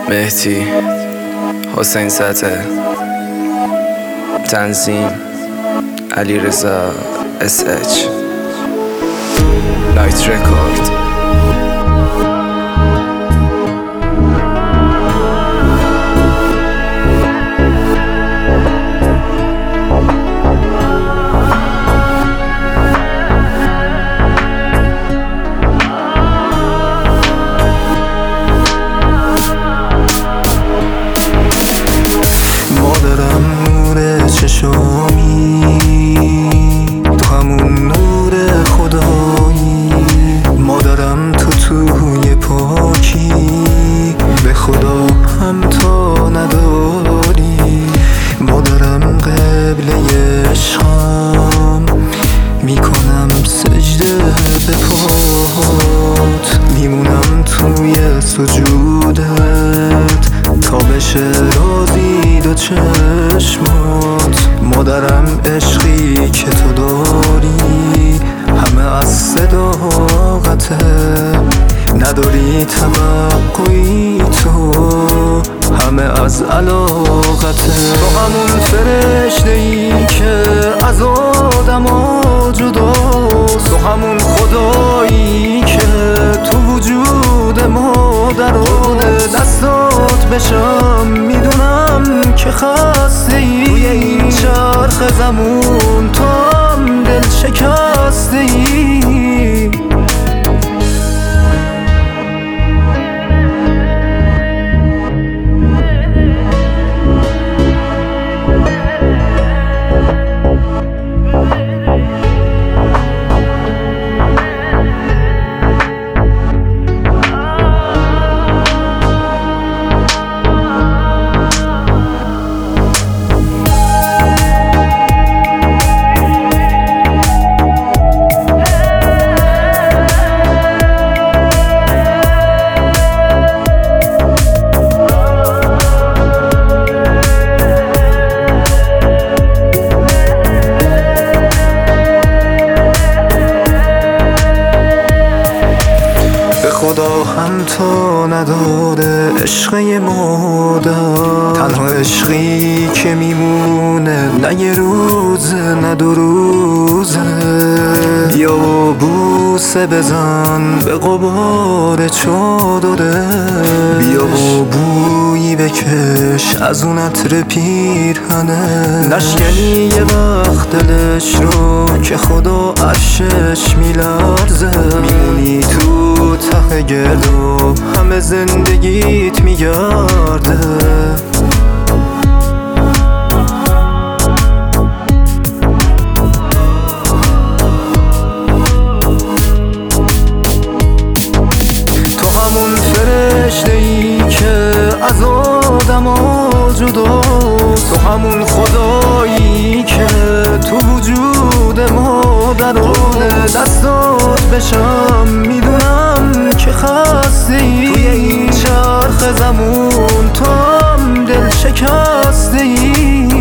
مهدی حسین سطح، تنظیم علیرضا SH، نایت رکورد. چشامی تو همون نور خدایی، مادرم تو توی پاکی، به خدا هم تا نداری. مادرم قبله عشقم، میکنم سجده به پات، میمونم توی سجودت تا بشه رازی دو چشمات. مادرم عشقی که تو داری همه از صداقته، نداری توقعی تو همه از علاقته. با همون فرشته ای که از آدما جداست، تو همون خدایی که تو وجود مادرانه دستات بشم، میدونم که خسته ای توی این چرخ زمون، تو هم دل شکسته ای. خدا هم تا نداده عشقه مادر، تنها عشقی که میمونه نه یه روزه نه دو روزه. بیا و بوسه بزن به غبار چادره، بیا و بویی بکش از اون عطر پیرهنه. نشکنی یه وقت دلش رو که خدا عرشش میلرزه، میمونی تو ته گردو همه زندگیت میگرده. تو همون فرشته ای که از آدما جداست، تو همون خدایی که تو وجود مادرانه دستات بشم، میدونم که خسته ای توی این چرخ زمون، تو هم دل شکسته ای.